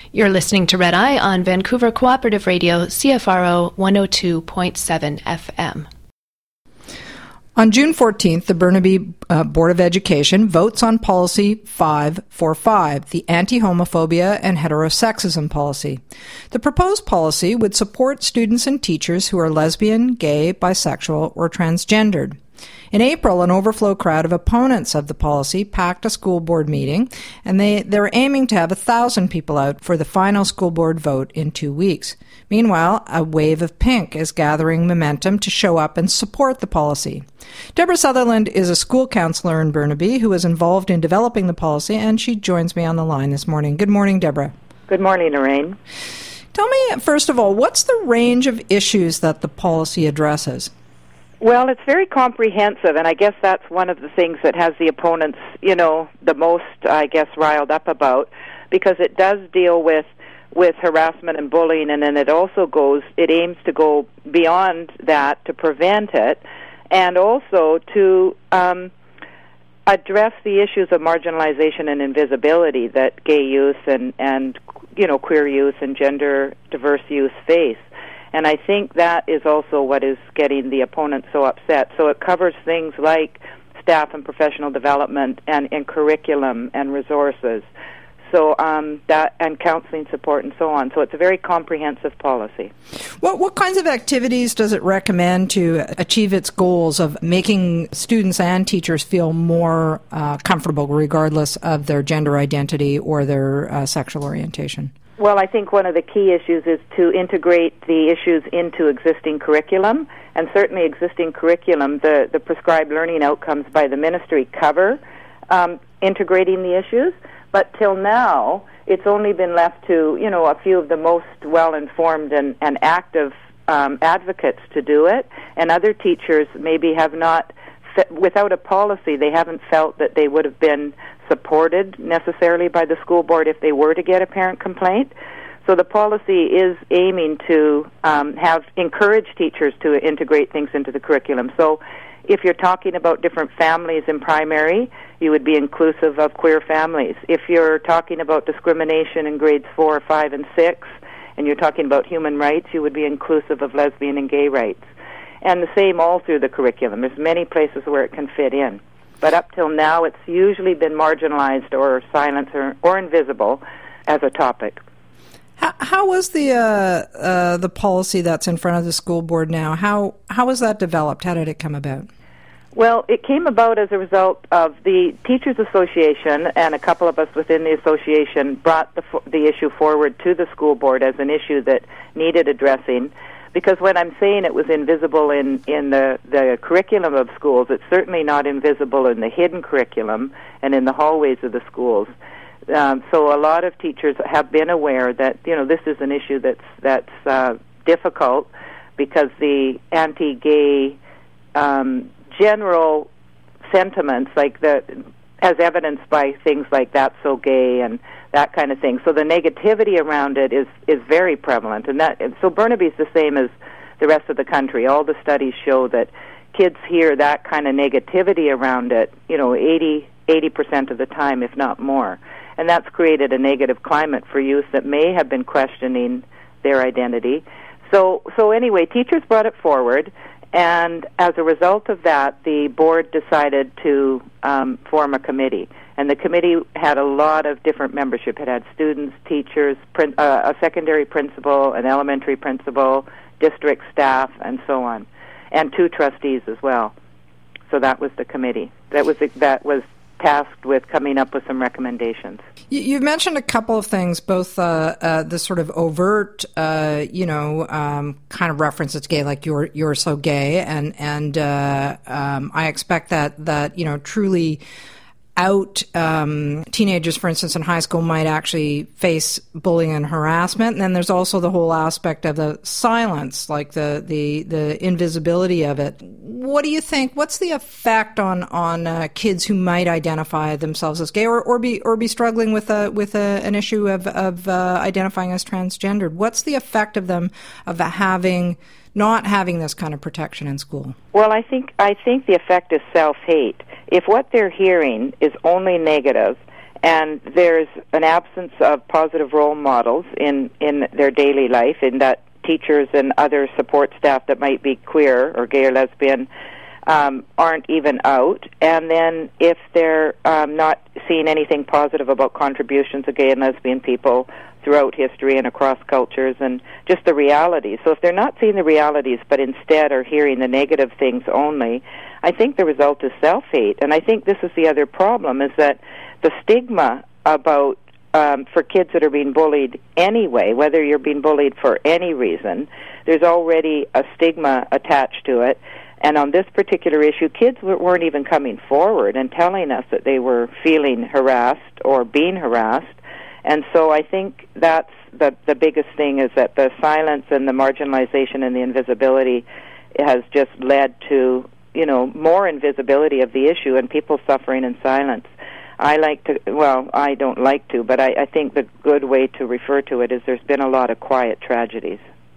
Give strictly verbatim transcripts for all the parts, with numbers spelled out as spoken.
You're listening to Red Eye on Vancouver Cooperative Radio, C F R O one oh two point seven F M. On June fourteenth, the Burnaby uh, Board of Education votes on Policy five forty-five, the anti-homophobia and heterosexism policy. The proposed policy would support students and teachers who are lesbian, gay, bisexual, or transgendered. In April, an overflow crowd of opponents of the policy packed a school board meeting, and they, they're aiming to have a thousand people out for the final school board vote in two weeks. Meanwhile, a wave of pink is gathering momentum to show up and support the policy. Deborah Sutherland is a school counselor in Burnaby who was involved in developing the policy, and she joins me on the line this morning. Good morning, Deborah. Good morning, Lorraine. Tell me, first of all, what's the range of issues that the policy addresses? Well, it's very comprehensive, and I guess that's one of the things that has the opponents, you know, the most, I guess, riled up about, because it does deal with with harassment and bullying, and then it also goes, it aims to go beyond that to prevent it, and also to um, address the issues of marginalization and invisibility that gay youth and, and, you know, queer youth and gender diverse youth face. And I think that is also what is getting the opponents so upset. So it covers things like staff and professional development and, and curriculum and resources. So um, that and counseling support and so on. So it's a very comprehensive policy. What what kinds of activities does it recommend to achieve its goals of making students and teachers feel more uh, comfortable regardless of their gender identity or their uh, sexual orientation? Well, I think one of the key issues is to integrate the issues into existing curriculum, and certainly existing curriculum, the, the prescribed learning outcomes by the ministry cover um, integrating the issues, but till now it's only been left to, you know, a few of the most well-informed and, and active um, advocates to do it, and other teachers maybe have not, without a policy, they haven't felt that they would have been supported necessarily by the school board if they were to get a parent complaint. So the policy is aiming to um, have encourage teachers to integrate things into the curriculum. So if you're talking about different families in primary, you would be inclusive of queer families. If you're talking about discrimination in grades four, five, and six, and you're talking about human rights, you would be inclusive of lesbian and gay rights. And the same all through the curriculum. There's many places where it can fit in. But up till now, it's usually been marginalized or silenced or, or invisible as a topic. How, how was the uh, uh, the policy that's in front of the school board now? How how was that developed? How did it come about? Well, it came about as a result of the Teachers Association, and a couple of us within the association brought the the issue forward to the school board as an issue that needed addressing. Because when I'm saying it was invisible in, in the, the curriculum of schools, it's certainly not invisible in the hidden curriculum and in the hallways of the schools. Um, so a lot of teachers have been aware that, you know, this is an issue that's that's uh, difficult because the anti-gay um, general sentiments, like the as evidenced by things like "that's so gay" and that kind of thing. So the negativity around it is, is very prevalent. And that and so Burnaby's the same as the rest of the country. All the studies show that kids hear that kind of negativity around it, you know, eighty, eighty percent of the time, if not more. And that's created a negative climate for youth that may have been questioning their identity. So, so anyway, teachers brought it forward, and as a result of that, the board decided to um, form a committee. And the committee had a lot of different membership. It had students, teachers, prin- uh, a secondary principal, an elementary principal, district staff, and so on, and two trustees as well. So that was the committee. That was that was tasked with coming up with some recommendations. You've mentioned a couple of things, both uh, uh, the sort of overt, uh, you know, um, kind of reference that's gay, like you're you're so gay, and and uh, um, I expect that that you know truly out um, teenagers, for instance, in high school might actually face bullying and harassment. And then there's also the whole aspect of the silence, like the the, the invisibility of it. What do you think? What's the effect on on uh, kids who might identify themselves as gay or, or be or be struggling with a with a, an issue of of uh, identifying as transgendered? What's the effect of them of having not having this kind of protection in school? Well, I think I think the effect is self-hate. If what they're hearing is only negative, And there's an absence of positive role models in, in their daily life, in that teachers and other support staff that might be queer or gay or lesbian um, aren't even out. And then if they're um, not seeing anything positive about contributions of gay and lesbian people throughout history and across cultures and just the realities. So if they're not seeing the realities but instead are hearing the negative things only, I think the result is self-hate. And I think this is the other problem, is that the stigma about um, for kids that are being bullied anyway, whether you're being bullied for any reason, there's already a stigma attached to it. And on this particular issue, kids weren't even coming forward and telling us that they were feeling harassed or being harassed. And so I think that's the the biggest thing, is that the silence and the marginalization and the invisibility has just led to, you know, more invisibility of the issue and people suffering in silence. I like to, well, I don't like to, but I, I think the good way to refer to it is there's been a lot of quiet tragedies.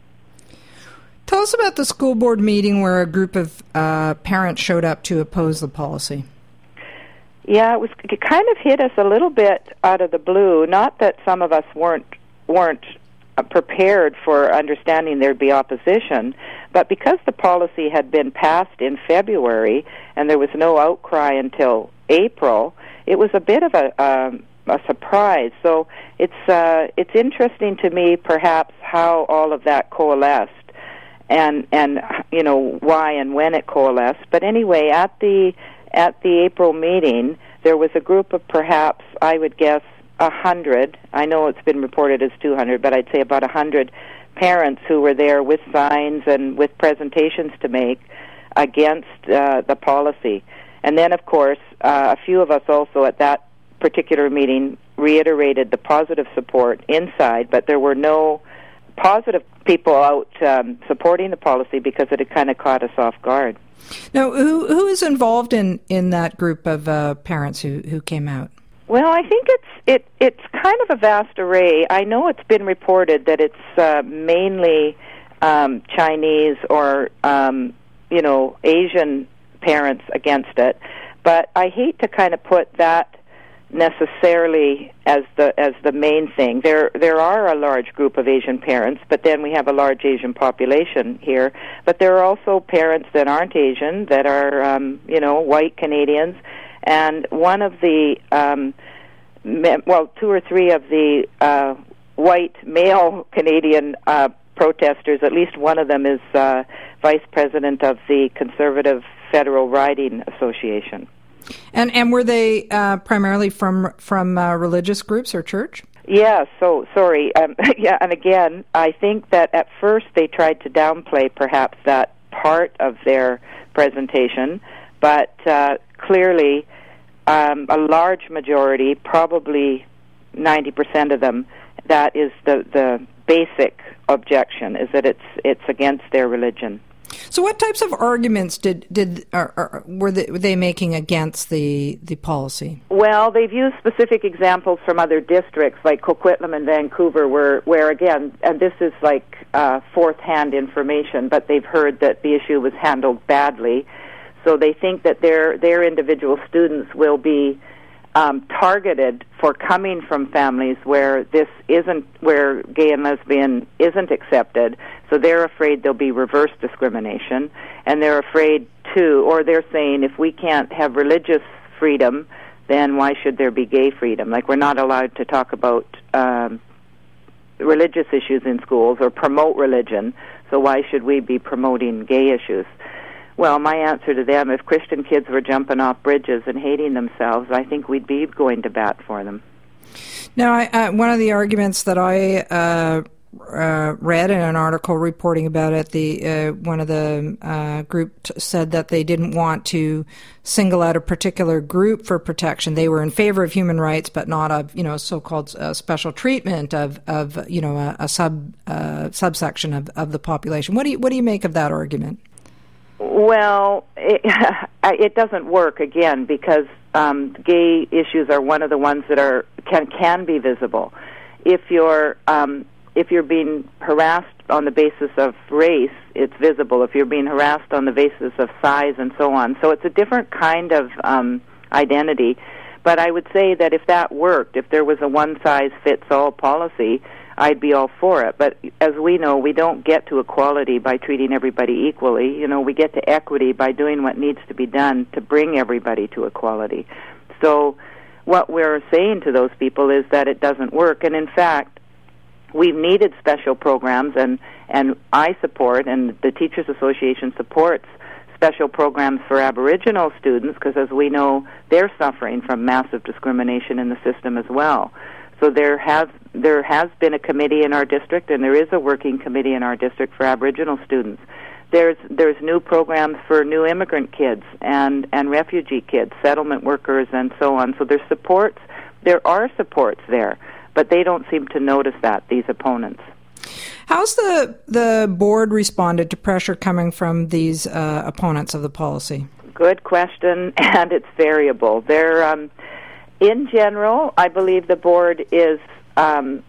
Tell us about the school board meeting where a group of uh, parents showed up to oppose the policy. Yeah, it was. It kind of hit us a little bit out of the blue. Not that some of us weren't weren't uh, prepared for understanding there'd be opposition, but because the policy had been passed in February and there was no outcry until April, it was a bit of a um, a surprise. So it's uh, it's interesting to me, perhaps, how all of that coalesced, and and you know why and when it coalesced. But anyway, at the At the April meeting, there was a group of perhaps, I would guess, a hundred. I know it's been reported as two hundred, but I'd say about a hundred parents who were there with signs and with presentations to make against uh, the policy. And then, of course, uh, a few of us also at that particular meeting reiterated the positive support inside, but there were no positive people out um, supporting the policy because it had kind of caught us off guard. Now, who who is involved in, in that group of uh, parents who, who came out? Well, I think it's it it's kind of a vast array. I know it's been reported that it's uh, mainly um, Chinese or um, you know Asian parents against it, but I hate to kind of put that necessarily as the as the main thing. There there are a large group of Asian parents, but then we have a large Asian population here. But there are also parents that aren't Asian, that are um, you know white Canadians, and one of the um, me- well, two or three of the uh, white male Canadian uh, protesters. At least one of them is uh, vice president of the Conservative Federal Riding Association. And and were they uh, primarily from from uh, religious groups or church? Yeah, so, sorry. Um, yeah, and again, I think that at first they tried to downplay perhaps that part of their presentation, but uh, clearly um, a large majority, probably ninety percent of them, that is the, the basic objection, is that it's it's against their religion. So, what types of arguments did did or, or, were, they, were they making against the the policy? Well, they've used specific examples from other districts, like Coquitlam and Vancouver, where where again, and this is like uh, fourth-hand information, but they've heard that the issue was handled badly, so they think that their their individual students will be um, targeted for coming from families where this isn't, where gay and lesbian isn't accepted. So they're afraid there'll be reverse discrimination, and they're afraid too, or they're saying if we can't have religious freedom, then why should there be gay freedom? Like, we're not allowed to talk about um, religious issues in schools or promote religion, so why should we be promoting gay issues? Well, my answer to them, if Christian kids were jumping off bridges and hating themselves, I think we'd be going to bat for them. Now, I, uh, one of the arguments that I uh, uh, read in an article reporting about it, the uh, one of the uh, group t- said that they didn't want to single out a particular group for protection. They were in favor of human rights, but not of, you know, so-called uh, special treatment of, of you know, a, a sub uh, subsection of, of the population. What do you what do you make of that argument? Well, it, it doesn't work, again, because um, gay issues are one of the ones that are can can be visible. If you're um, if you're being harassed on the basis of race, it's visible. If you're being harassed on the basis of size and so on, so it's a different kind of um, identity. But I would say that if that worked, if there was a one-size-fits-all policy, I'd be all for it. But as we know, we don't get to equality by treating everybody equally. You know, we get to equity by doing what needs to be done to bring everybody to equality. So what we're saying to those people is that it doesn't work. And in fact, we've needed special programs, and, and I support, and the Teachers Association supports, special programs for Aboriginal students, because as we know, they're suffering from massive discrimination in the system as well. So there has there has been a committee in our district, and there is a working committee in our district for Aboriginal students. There's there's new programs for new immigrant kids and, and refugee kids, settlement workers, and so on. So there's supports. There are supports there, but they don't seem to notice that, these opponents. How's the the board responded to pressure coming from these uh, opponents of the policy? Good question, and it's variable. They're, um, in general, I believe the board is um,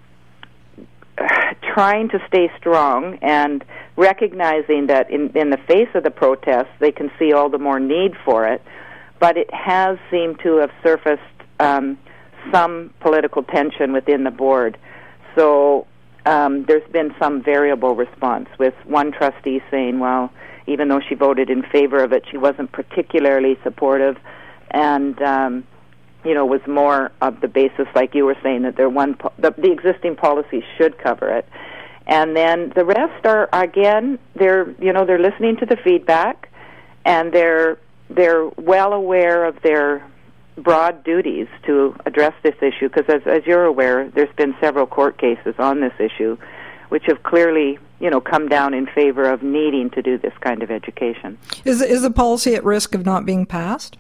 trying to stay strong and recognizing that in, in the face of the protests, they can see all the more need for it, but it has seemed to have surfaced um, some political tension within the board. So um, there's been some variable response, with one trustee saying, well, even though she voted in favor of it, she wasn't particularly supportive, and um, you know, was more of the basis, like you were saying, that there one po- the, the existing policy should cover it. And then the rest are, again, they're you know they're listening to the feedback, and they're they're well aware of their broad duties to address this issue, because as, as you're aware, there's been several court cases on this issue, which have clearly, you know, come down in favor of needing to do this kind of education. Is is the policy at risk of not being passed?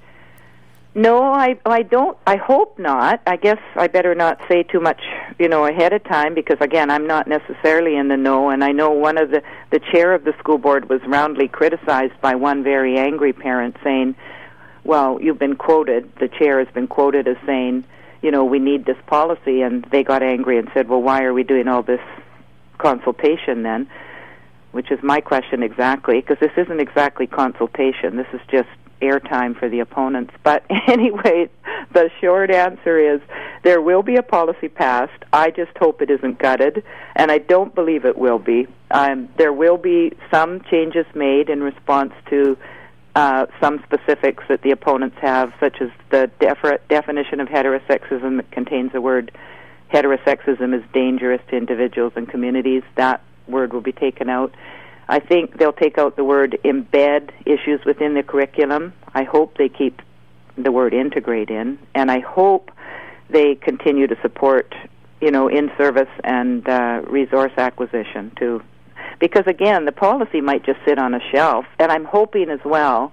No, I I don't. I hope not. I guess I better not say too much, you know, ahead of time, because again, I'm not necessarily in the know. And I know one of the the chair of the school board was roundly criticized by one very angry parent, saying, "Well, you've been quoted. The chair has been quoted as saying, you know, we need this policy," and they got angry and said, "Well, why are we doing all this consultation then?" Which is my question exactly, because this isn't exactly consultation. This is just airtime for the opponents. But anyway, the short answer is there will be a policy passed. I just hope it isn't gutted, and I don't believe it will be. Um, there will be some changes made in response to uh, some specifics that the opponents have, such as the defi- definition of heterosexism that contains the word heterosexism is dangerous to individuals and communities. That word will be taken out. I think they'll take out the word embed issues within the curriculum. I hope they keep the word integrate in, and I hope they continue to support, you know, in-service and uh, resource acquisition too. Because again, the policy might just sit on a shelf, and I'm hoping as well,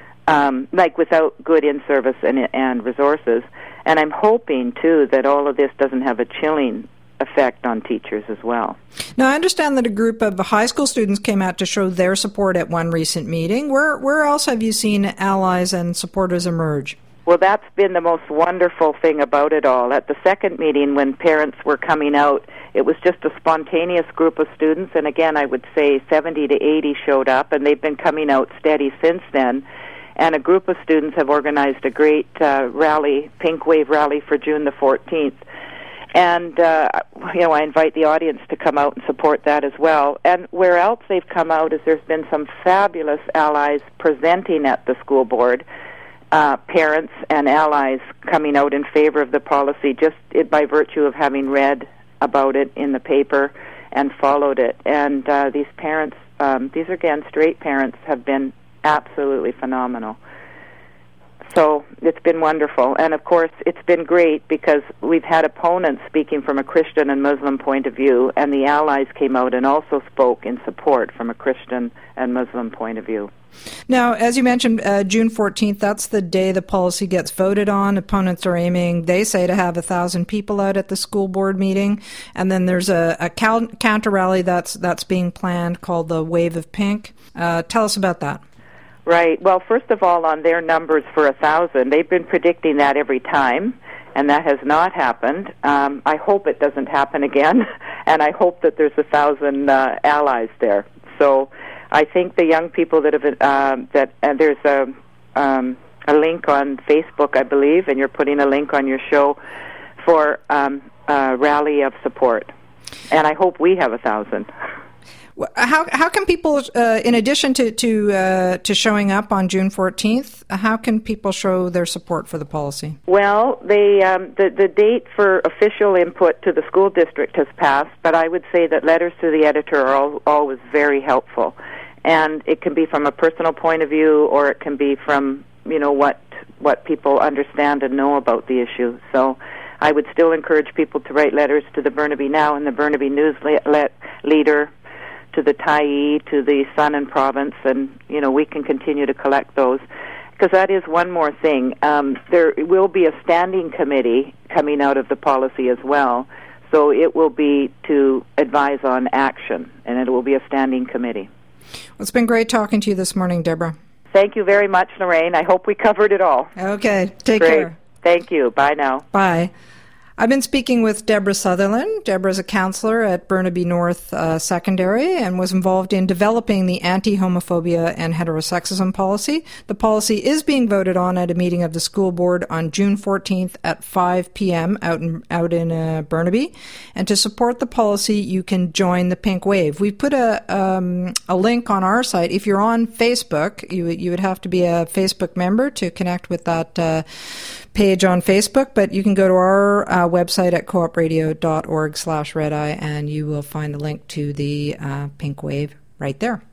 um, like without good in-service and, and resources, and I'm hoping too that all of this doesn't have a chilling effect on teachers as well. Now, I understand that a group of high school students came out to show their support at one recent meeting. Where where else have you seen allies and supporters emerge? Well, that's been the most wonderful thing about it all. At the second meeting, when parents were coming out, it was just a spontaneous group of students, and again, I would say seventy to eighty showed up, and they've been coming out steady since then. And a group of students have organized a great uh, rally, Pink Wave Rally, for June the fourteenth. And, uh, you know, I invite the audience to come out and support that as well. And where else they've come out is there's been some fabulous allies presenting at the school board, uh, parents and allies coming out in favor of the policy just it, by virtue of having read about it in the paper and followed it. And uh, these parents, um, these are, again, straight parents, have been absolutely phenomenal. So it's been wonderful. And, of course, it's been great because we've had opponents speaking from a Christian and Muslim point of view, and the allies came out and also spoke in support from a Christian and Muslim point of view. Now, as you mentioned, uh, June fourteenth, that's the day the policy gets voted on. Opponents are aiming, they say, to have one thousand people out at the school board meeting. And then there's a, a counter rally that's, that's being planned called the Wave of Pink. Uh, tell us about that. Right. Well, first of all, on their numbers for a thousand, they've been predicting that every time, and that has not happened. Um, I hope it doesn't happen again, and I hope that there's a thousand uh, allies there. So I think the young people that have uh, that and there's a um, a link on Facebook, I believe, and you're putting a link on your show for um, a rally of support. And I hope we have a thousand. How how can people, uh, in addition to to uh, to showing up on June fourteenth, how can people show their support for the policy? Well, they um, the the date for official input to the school district has passed, but I would say that letters to the editor are al- always very helpful, and it can be from a personal point of view, or it can be from you know what what people understand and know about the issue. So I would still encourage people to write letters to the Burnaby Now and the Burnaby News le- Leader, to the Tyee, to the Sun and Province, and, you know, we can continue to collect those. Because that is one more thing. Um, there will be a standing committee coming out of the policy as well, so it will be to advise on action, and it will be a standing committee. Well, it's been great talking to you this morning, Deborah. Thank you very much, Lorraine. I hope we covered it all. Okay, take Great. care. Thank you. Bye now. Bye. I've been speaking with Deborah Sutherland. Deborah is a counselor at Burnaby North uh, Secondary and was involved in developing the anti-homophobia and heterosexism policy. The policy is being voted on at a meeting of the school board on June fourteenth at five p.m. out in, out in uh, Burnaby. And to support the policy, you can join the Pink Wave. We've put a um, a link on our site. If you're on Facebook, you, you would have to be a Facebook member to connect with that uh, page on Facebook, but you can go to our uh, website at coopradio.org slash redeye and you will find the link to the uh, Pink Wave right there.